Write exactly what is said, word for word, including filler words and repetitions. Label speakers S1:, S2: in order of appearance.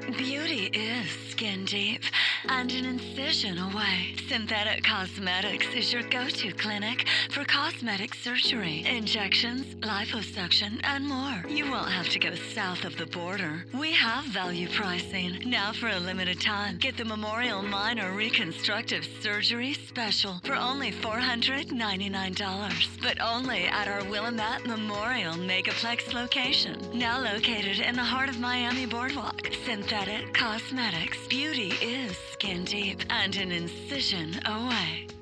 S1: Beauty is skin deep and an incision away. Synthetic Cosmetics is your go-to clinic for cosmetic surgery, injections, liposuction, and more. You won't have to go south of the border. We have value pricing. Now for a limited time, get the Memorial Minor Reconstructive Surgery Special for only four hundred ninety-nine dollars, but only at our Willamette Memorial Megaplex location, now located in the heart of Miami Boardwalk. Synthetic Cosmetics. Beauty is skin deep and an incision away.